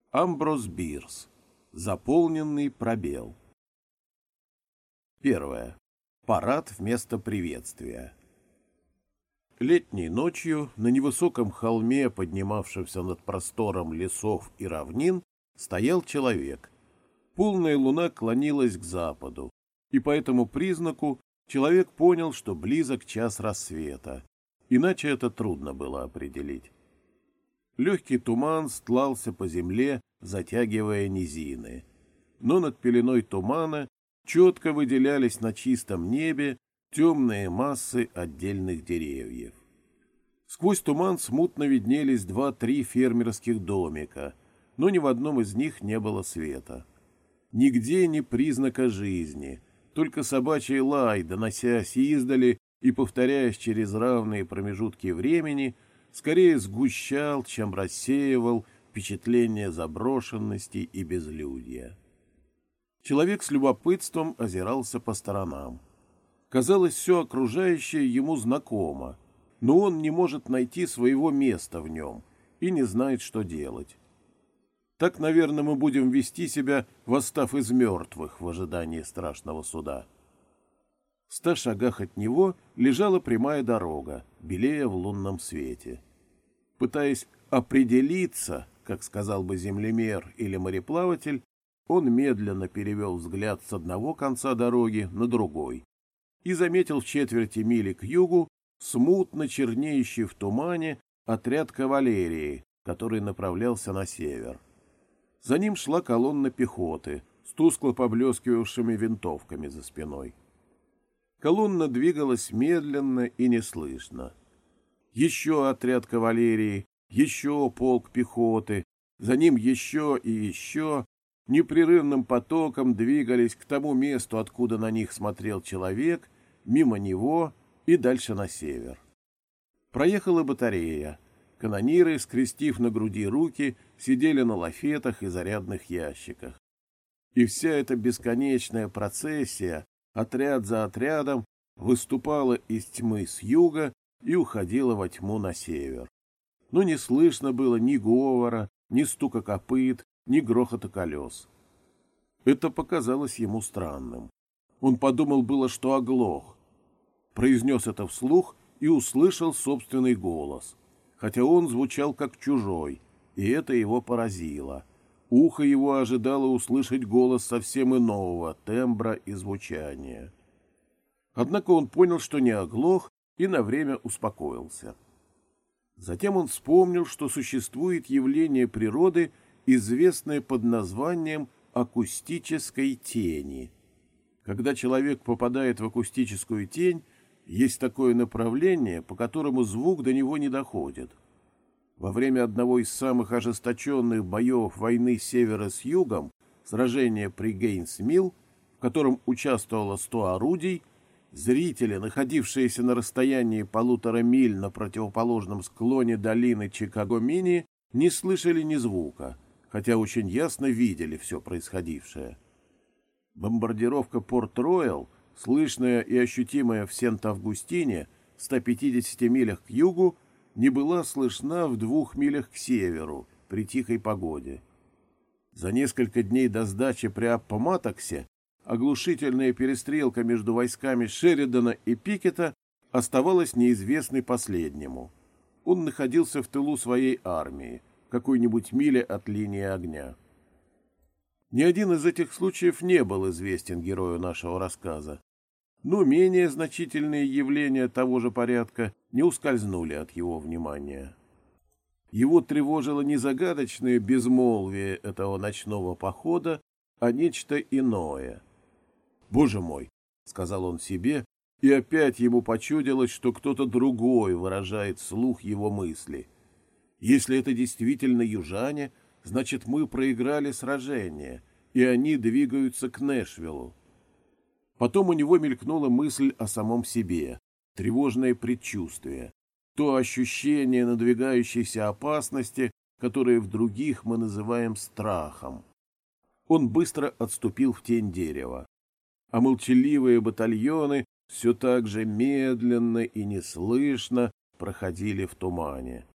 Амброс Бирс. Заполненный пробел. Первое. Парад вместо приветствия. Летней ночью на невысоком холме, поднимавшемся над простором лесов и равнин, стоял человек. Полная луна клонилась к западу, и по этому признаку человек понял, что близок час рассвета, иначе это трудно было определить. Легкий туман стлался по земле, затягивая низины. Но над пеленой тумана четко выделялись на чистом небе темные массы отдельных деревьев. Сквозь туман смутно виднелись 2-3 фермерских домика, но ни в одном из них не было света. Нигде ни признака жизни, только собачий лай, доносясь издали и повторяясь через равные промежутки времени, скорее сгущал, чем рассеивал впечатление заброшенности и безлюдья. Человек с любопытством озирался по сторонам. Казалось, все окружающее ему знакомо, но он не может найти своего места в нем и не знает, что делать. Так, наверное, мы будем вести себя, восстав из мертвых в ожидании страшного суда. В 100 шагах от него лежала прямая дорога, белея в лунном свете. Пытаясь определиться, как сказал бы землемер или мореплаватель, он медленно перевел взгляд с одного конца дороги на другой и заметил в четверти мили к югу смутно чернеющий в тумане отряд кавалерии, который направлялся на север. За ним шла колонна пехоты с тускло поблескивавшими винтовками за спиной. Колонна двигалась медленно и неслышно. Еще отряд кавалерии, еще полк пехоты, за ним еще и еще, непрерывным потоком двигались к тому месту, откуда на них смотрел человек, мимо него и дальше на север. Проехала батарея. Канониры, скрестив на груди руки, сидели на лафетах и зарядных ящиках. И вся эта бесконечная процессия, отряд за отрядом, выступала из тьмы с юга и уходила во тьму на север. Но не слышно было ни говора, ни стука копыт, ни грохота колес. Это показалось ему странным. Он подумал было, что оглох. Произнес это вслух и услышал собственный голос, хотя он звучал как чужой, и это его поразило. Ухо его ожидало услышать голос совсем иного тембра и звучания. Однако он понял, что не оглох, и на время успокоился. Затем он вспомнил, что существует явление природы, известное под названием акустической тени. Когда человек попадает в акустическую тень, есть такое направление, по которому звук до него не доходит. Во время одного из самых ожесточенных боев войны севера с югом, сражения при Гейнс-Милл, в котором участвовало 100 орудий, зрители, находившиеся на расстоянии 1,5 миль на противоположном склоне долины Чикагомини, не слышали ни звука, хотя очень ясно видели все происходившее. Бомбардировка Порт-Роял, слышная и ощутимая в Сент-Августине, в 150 милях к югу, не была слышна в 2 милях к северу при тихой погоде. За несколько дней до сдачи при Аппоматоксе оглушительная перестрелка между войсками Шеридана и Пикета оставалась неизвестной последнему. Он находился в тылу своей армии, какой-нибудь миле от линии огня. Ни один из этих случаев не был известен герою нашего рассказа, но менее значительные явления того же порядка не ускользнули от его внимания. Его тревожило не загадочное безмолвие этого ночного похода, а нечто иное. «Боже мой!» — сказал он себе, и опять ему почудилось, что кто-то другой выражает вслух его мысли. «Если это действительно южане, значит, мы проиграли сражение, и они двигаются к Нэшвиллу». Потом у него мелькнула мысль о самом себе, тревожное предчувствие, то ощущение надвигающейся опасности, которое в других мы называем страхом. Он быстро отступил в тень дерева, а молчаливые батальоны все так же медленно и неслышно проходили в тумане.